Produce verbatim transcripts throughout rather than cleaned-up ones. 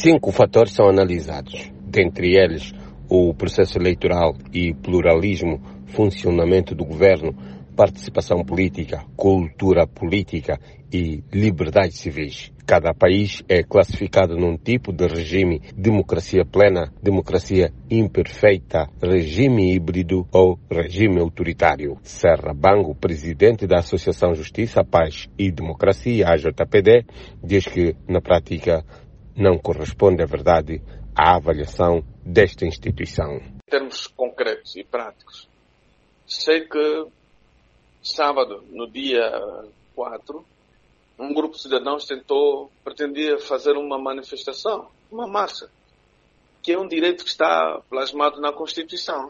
Cinco fatores são analisados, dentre eles o processo eleitoral e pluralismo, funcionamento do governo, participação política, cultura política e liberdades civis. Cada país é classificado num tipo de regime: democracia plena, democracia imperfeita, regime híbrido ou regime autoritário. Serra Bango, presidente da Associação Justiça, Paz e Democracia, A J P D, diz que, na prática, não corresponde à verdade a avaliação desta instituição. Em termos concretos e práticos, sei que sábado, no dia quatro, um grupo de cidadãos tentou, pretendia fazer uma manifestação, uma marcha, que é um direito que está plasmado na Constituição.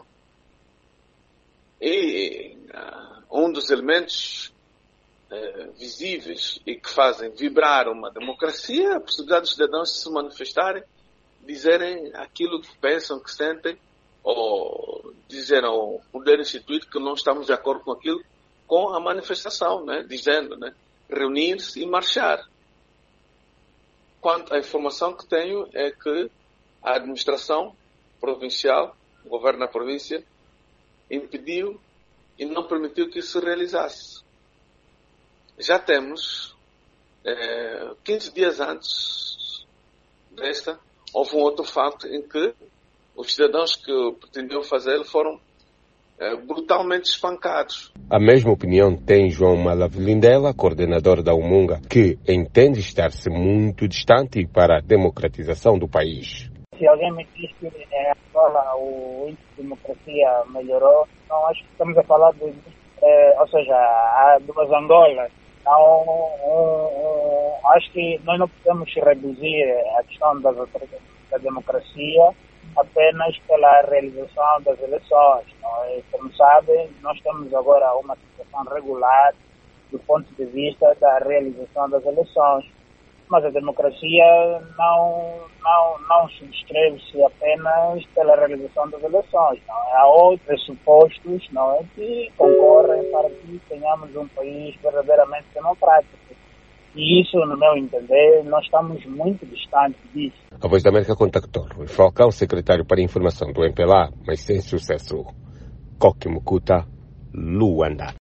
E uh, um dos elementos uh, visíveis e que fazem vibrar uma democracia é a possibilidade dos cidadãos se manifestarem, dizerem aquilo que pensam, que sentem, ou dizer ao poder instituído que não estamos de acordo com aquilo, com a manifestação, né? Dizendo, né? Reunir-se e marchar. Quanto à informação que tenho é que a administração provincial, o governo da província, impediu e não permitiu que isso se realizasse. Já temos, é, quinze dias antes desta, houve um outro facto em que os cidadãos que pretendiam fazê-lo foram é, brutalmente espancados. A mesma opinião tem João Malavilindela, coordenador da Umunga, que entende estar-se muito distante para a democratização do país. Se alguém me diz que é, agora o índice de democracia melhorou, não acho que estamos a falar de, é, ou seja, há duas Angolas. Então, um, um, acho que nós não podemos reduzir a questão das, da democracia apenas pela realização das eleições. Não é? Como sabem, nós temos agora uma situação regular do ponto de vista da realização das eleições. Mas a democracia não, não, não subscreve-se apenas pela realização das eleições. Não é? Há outros supostos, não é, que concorrem para que tenhamos um país verdadeiramente democrático. E isso, no meu entender, nós estamos muito distantes disso. A Voz da América contactou Rui Falcão, secretário para a informação do M P L A, mas sem sucesso. Coque Mucuta, Luanda.